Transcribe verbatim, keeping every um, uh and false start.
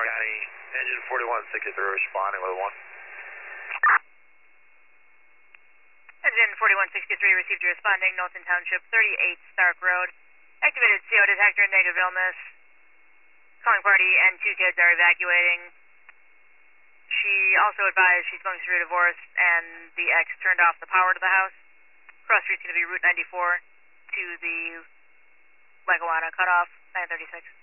County, engine forty-one sixty-three responding with one. Engine forty-one sixty-three received you responding, Knowlton Township, thirty-eight Stark Road. Activated C O detector, negative illness. Calling party and two kids are evacuating. She also advised she's going through a divorce and the ex turned off the power to the house. Cross street's going to be Route ninety-four to the Lackawanna cutoff, nine thirty-six.